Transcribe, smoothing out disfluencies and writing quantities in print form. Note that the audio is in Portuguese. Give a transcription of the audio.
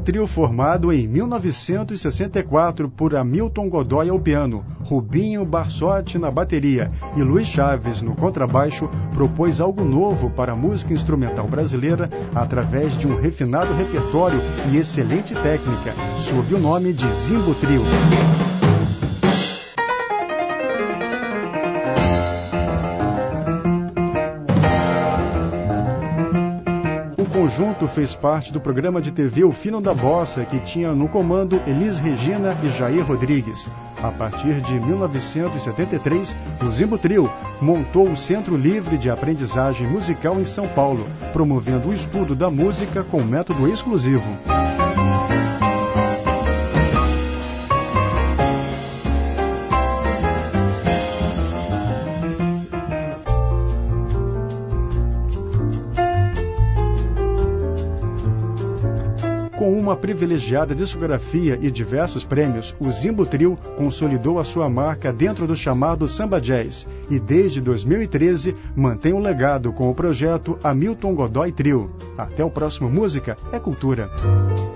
Trio formado em 1964 por Hamilton Godoy ao piano, Rubinho Barsotti na bateria e Luiz Chaves no contrabaixo, propôs algo novo para a música instrumental brasileira através de um refinado repertório e excelente técnica, sob o nome de Zimbo Trio. O conjunto fez parte do programa de TV O Fino da Bossa, que tinha no comando Elis Regina e Jair Rodrigues. A partir de 1973, o Zimbo Trio montou o Centro Livre de Aprendizagem Musical em São Paulo, promovendo o estudo da música com método exclusivo. Com uma privilegiada discografia e diversos prêmios, o Zimbo Trio consolidou a sua marca dentro do chamado Samba Jazz e, desde 2013, mantém um legado com o projeto Hamilton Godoy Trio. Até o próximo Música é Cultura.